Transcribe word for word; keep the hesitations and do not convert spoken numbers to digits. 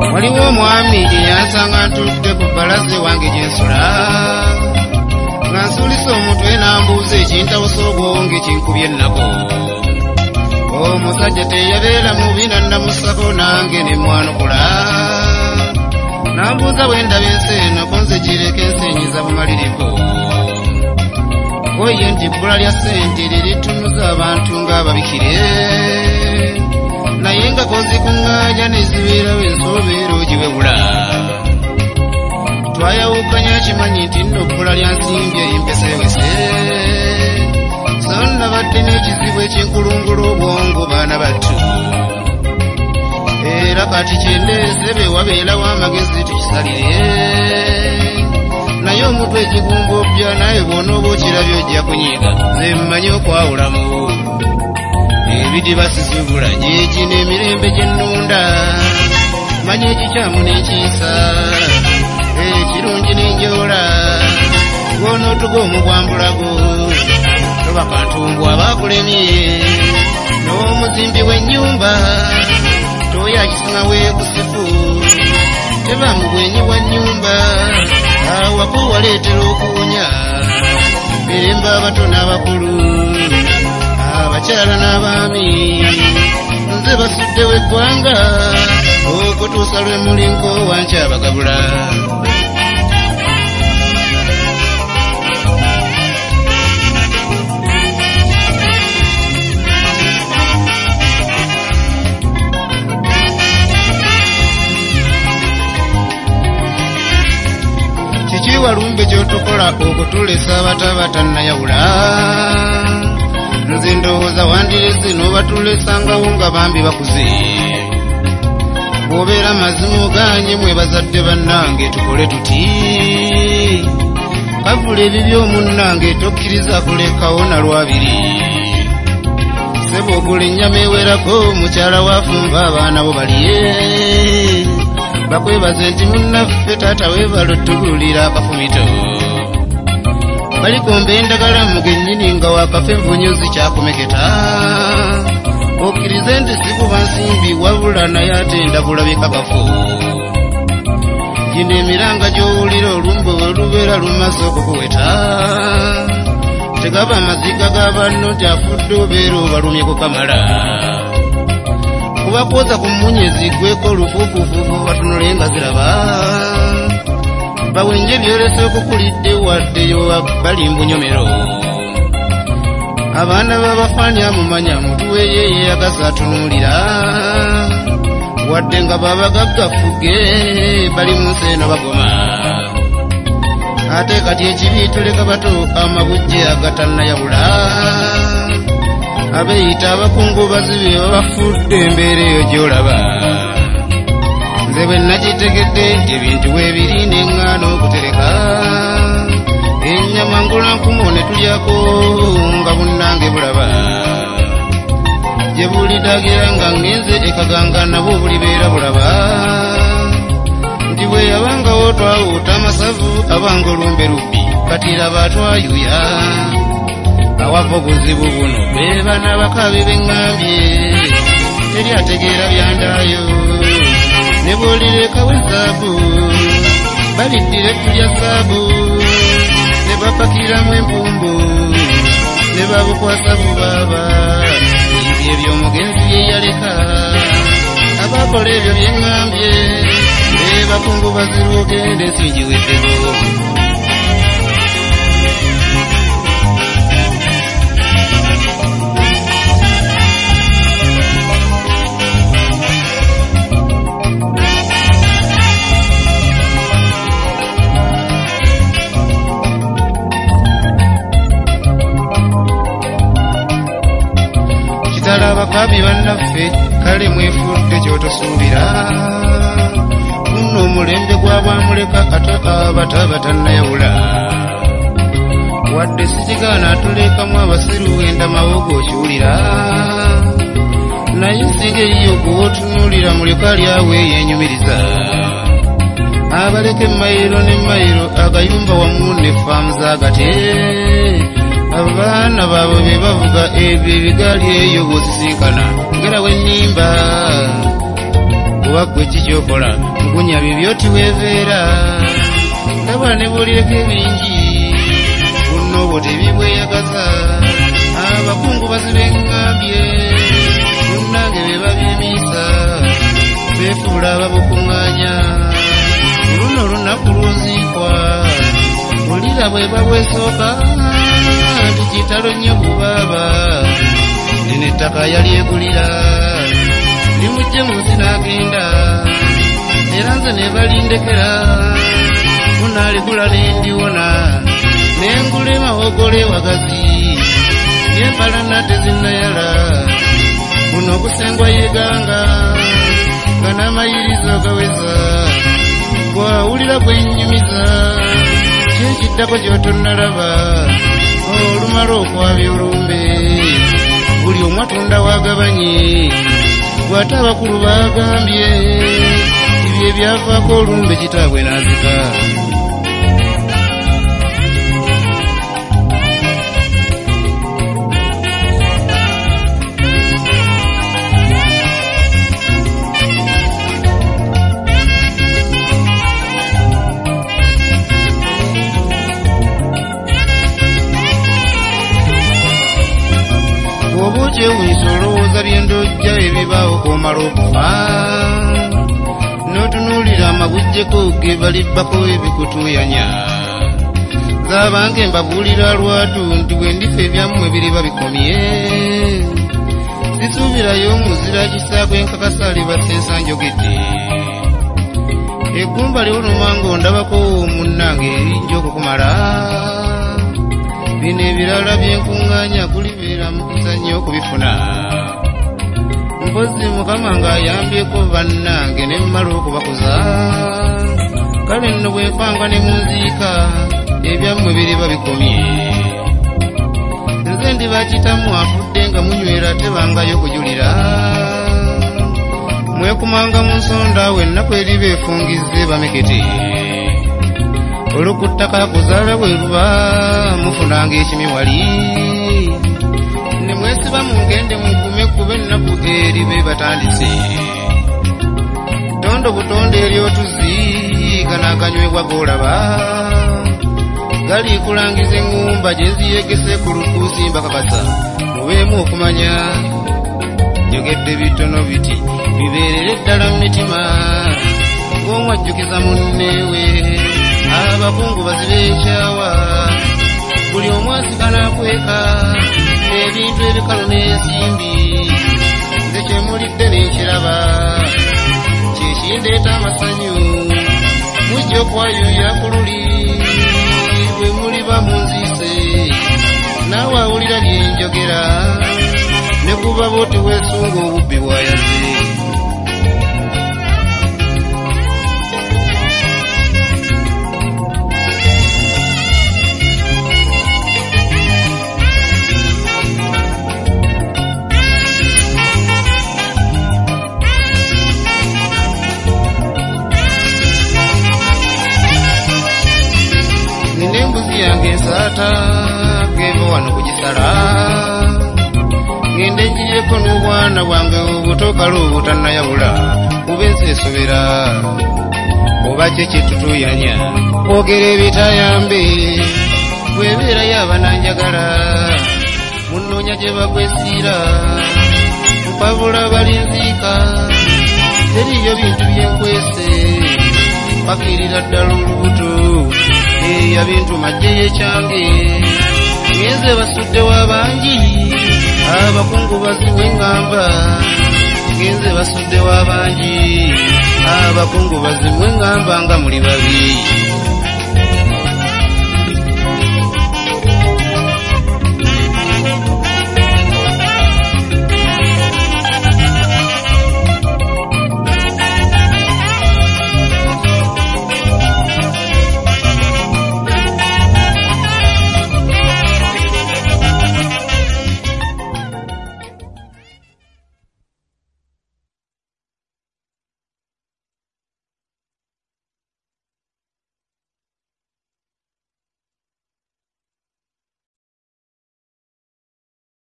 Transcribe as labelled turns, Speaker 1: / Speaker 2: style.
Speaker 1: waliwo omwami eyansanga ntudde ku bbalaza wange gye nsula nga nsuulisa omutwe n'ambuuza ekintawusa obwonge kinkubye ennako. Omusajja teyabeera mubi nannamusako nange ne mwanukula n'ambuuza bwe ndaba ensi eno ko nze gireka ensenyiza bumalirivu. Oye nti ebbula lya ssente liritunuza abantu ng'ababikire naye nga kozikuŋŋaanya ne zibeerawo ensobeera ogiwebula. Twayawukanya kimanyi nti nno ebbula lya nsimbye empesewese so nabadde n'ekizibu ekinkulungula obwongo baana battu. Era kati kyendeese be wabeerawo amagezi tukisalire naye omutwe ekigumbobya naye bw'ona oba okirabye ojja kunyiiga nze mmanyi okwawulamu ebidiba sisubula gyeki n'emirembe gye nnunda manyi ekikyamu n'ekiisa ekirungi n'enjoola gw'onootuga omugwambulago toba kantumbwa abaakulemye n'omuzimbi w'ennyumba toyakisima weekusifu teba mu bwenyi bwa nnyumba awako waleetera okuwunya mirembe abato n'abakulu abakyala n'abaami nze basuddewo eggwanga okutuusa lwe mulinko wankyabagabula. Walumbe kyotukola okutulesa abatabata nayawula nze ndowooza wandirese n'obatulesangaawo nga bambi bakuze. Bw'obeera mazimu ganye mwe bazadde bannange tukole tuti kavula ebibyo munnange tokkiriza kulekawo na lwabiri. Sebo ogula ennyama ewerako mukyala wafumba abaana bo balye bakwebaze nti munnaffe taata weebala ottubulira akafumito. Balikomba endagala mugennyini nga wakafa envunyu zikyakumeketa okkirize nti sikuba nsimbi wabula naye ate ndabulabe kakafu. Gino emiranga gy'owulira olumbe olubeera lumaze okukuweta tegaba amaziga g'abanno nti afudde obeera obalumye kukamala. Kuba kwoza ku mmunyezi gweko olufuukufuufu batunule nga ziraba bawenje byolese okukulidde waddeyo bali mbunyomero. Abaana b'abafaani amumanya mutuwe yeeye agasaatunuulira wadde nga babagaggafuge bali mu nsi eno bagoma. Ate kati ekibi tuleka bato amabujje agatannayawula abeeyita abakungubazi be babafudde embeera eyo gy'olaba. Nze bwe nakitegedde ebintu weebiri n'eŋŋaano okutereka ennyama ngulankumu ne tulyako nga bunnange bulaba gye bulidagira nga ngenze ekaganga nabwo bulibeera bulaba nti bwe yabangawo twawuuta amasavu abanga olumbe lubbi kati laba twayuya awava obuzibu buno be bana bakabi beŋŋambye teri ategeera byandaayo ne bw'olirekawo ezaabu baliddira ettu lya zaabu ne bapakiramu empumbu ne babukwasa bubaaba ebyo eby'omugenzi bye yaleka abakola ebyo byeŋŋambye be bakungubazirwa ogenda ensingi weddeko. Abakabi bannaffe kale mwefudde kyotosuubira nno omulembe gw'abamuleka ate abata batannayawula wadde sikigaana atulekamu abasiru wenda mawogo okiwulira naye singa eyiyo gw'otunuulira muleka lyawe yeenyumiriza abaleka emayiro n'emayiro agayumba wamu ne faamu z'agate abaana baabwe be bavuga ebyo ebigaali eyo bw'osisinkana ngera we nnimba kuba gwe kikyokola mugunya bibyo tiweeveera ndaba ne bulireko ebingi bunobo tebibweyagaza abakungu bazibeŋŋambye munnange be babyemiisa beefuula ababukuŋŋaanya luno olunaku lw'oziikwa bulira bwe babwesooka nti kitalo nnyo bubaaba nene ettaka yalyegulira limujje munsi n'agenda era nze ne balindekera munaaligula nendiwona nengula emawogole wagazi yempalana tezinnayala buno obusengwa yeganga nga n'amayirizo gaweza gwawulira gwennyumiza kyekiddako kyotonnalaba olumala okwabya olumbe buli omu atunda wagabanye gwate abakulu bagambye ibyo ebyavaako olumbe kitaabwe n'azika obuuki ewunisa olowooza byendojja ebibaawo komala okufa n'otunuulira amabujjeko ge balibbako ebikutuyanya zaabange mbabuulira lwatu nti bwe ndifa ebyammwe biriba bikomye sisuubirayo omuzira kisaako enkakasa libasa njogedde eggumba liwuluma ng'ondabako munnange erinja okukumala bino ebirala byenkuŋŋaanya kulibeera mukisa nnyo okubifuna mpozi mukama ng'ayambyeko bannange ne mmala okubakuza kale nno bwe nkwanga ne munziika ebyammwe biriba bikomye nze ndibakitamu afudde nga munywera tebangayo kujulira mwekumanga mu nsonda we ennaku eriba efungize bamekete olukuttaka kuzaala bwe luba mufunanga ekimiwali ne mwesiba mungende munkume kuba ennaku eribe batandise tondo butonde eryotuzi ganaaganywebwa golaba gali kulangiza eŋŋumba gye ziyegese ku lukuusi mbakakasa mubeemu okumanya njogedde bitono biti bibeerere ddala mu mitima ng'omwajjukiza munneewe abakungu bazibe ekyawa buli omu asigala akweka ebintu ebikalu n'ensimbi nze kyemulidde n'ekiraba kyekindeeta amasanyu mujja okwayuya ku luli bwe muliba munziise naawe awulira byenjogera ne kuba booti weesunga obubbi bwayaze yange ensaata geva wano kugisala ngende njireko n'obwana bwange obutokala obutannayawula kuba ensi esobera oba kye kyetutuyanya kwogera ebitayambe bwebeerayo abananjagala munoonya gye bakwesiira mpabula balinziika teriyo bintu byenkwese pakirira ddala olubuto eya bintu majje yekyange ngenze basudde w'abangi abakungu baziwe ŋŋamba ngenze basudde w'abangi abakungu baziwe ŋŋamba nga muli babi